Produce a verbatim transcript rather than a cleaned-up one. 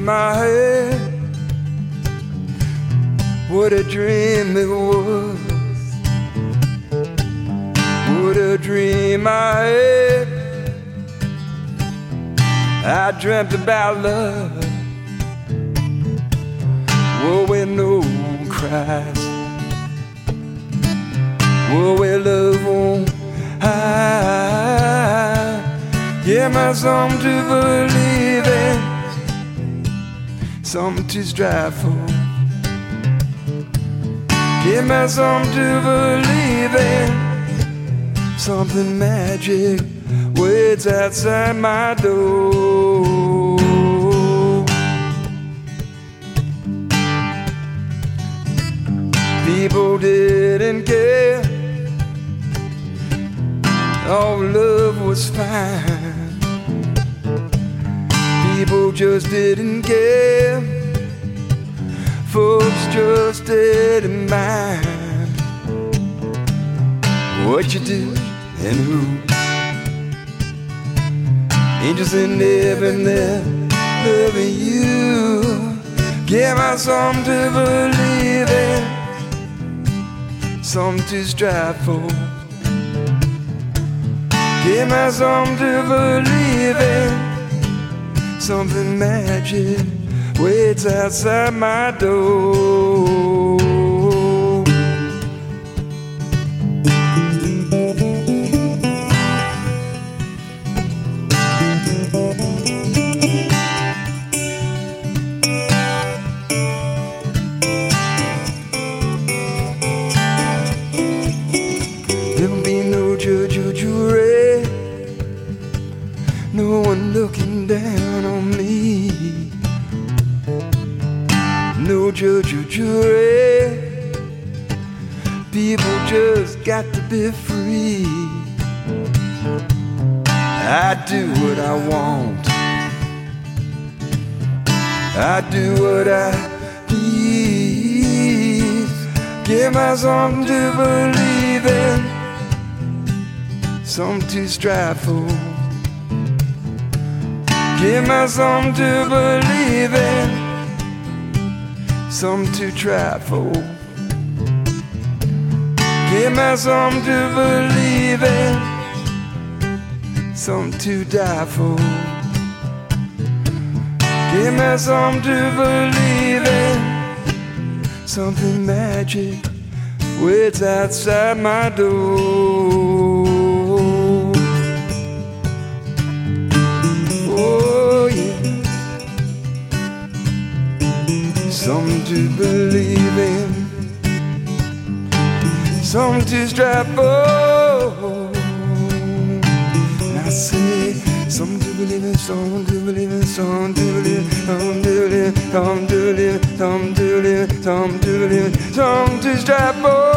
in my head. What a dream it was. What a dream I had. I dreamt about love. Oh, where no one cries. Oh, where love won't hide. Yeah, my something to believe in, something to strive for. Give me something to believe in, something magic waits outside my door. People didn't care, all love was fine. People just didn't care, folks just didn't mind what you do and who. Angels in heaven, they're loving you. Give me something to believe in, something to strive for. Give me something to believe in, something magic waits outside my door. There'll be no judge or jury, no one looking down on me. No judge or jury, people just got to be free. I do what I want, I do what I please. Give me something to believe in, something to strive for. Give me something to believe in, something to try for. Give me something to believe in, something to die for. Give me something to believe in, something magic waits outside my door. Oh yeah, something to believe in, something to strive for. And I say, something to believe in, something to believe in, something to believe in, something to believe in, something to believe in, something to believe in, something to believe in, something to strive for.